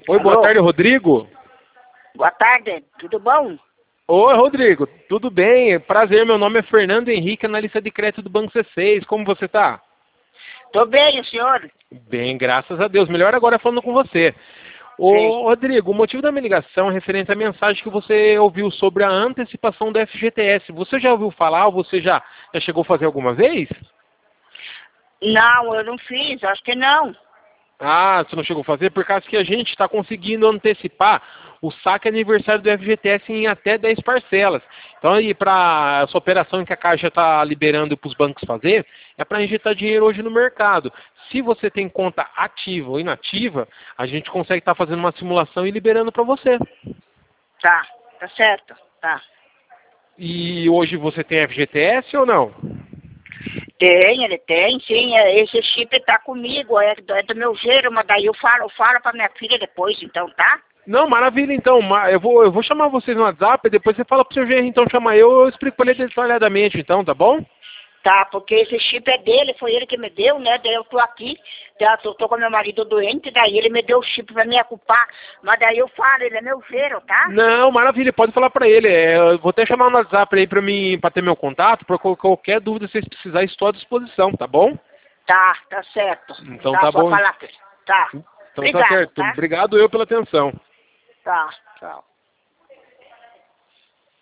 Oi, boa Alô? tarde, Rodrigo. Boa tarde, tudo bom? Oi, Rodrigo, tudo bem? Prazer, meu nome é Fernando Henrique, analista de crédito do Banco C6. Como você tá? Tô bem, o senhor? Bem, graças a Deus. Melhor agora falando com você. Sim. Ô, Rodrigo, o motivo da minha ligação é referente à mensagem que você ouviu sobre a antecipação do FGTS. Você já ouviu falar ou você já chegou a fazer alguma vez? Não, eu não fiz, acho que não. Ah, você não chegou a fazer? Por causa que a gente está conseguindo antecipar o saque aniversário do FGTS em até 10 parcelas. Então, aí, para essa operação que a Caixa está liberando para os bancos fazer, é para injetar dinheiro hoje no mercado. Se você tem conta ativa ou inativa, a gente consegue estar fazendo uma simulação e liberando para você. Tá certo, tá. E hoje você tem FGTS ou não? Ele tem, sim, esse chip tá comigo, é do meu gênero, mas daí eu falo pra minha filha depois, então, tá? Não, maravilha, então. Eu vou chamar vocês no WhatsApp, depois você fala pro seu genro, então chama eu explico para ele detalhadamente, então, tá bom? Tá, porque esse chip é dele, foi ele que me deu, né? Daí eu tô aqui, tô com meu marido doente, daí ele me deu o chip pra me ocupar, mas daí eu falo, ele é meu gênero, tá? Não, maravilha, pode falar pra ele. Eu vou até chamar no WhatsApp aí pra ter meu contato, pra qualquer dúvida, se vocês precisarem, estou à disposição, tá bom? Tá certo. Então Tá, tá pode bom. falar. Tá. Então tá Obrigado, certo. tá? Obrigado eu pela atenção. Tá, tchau.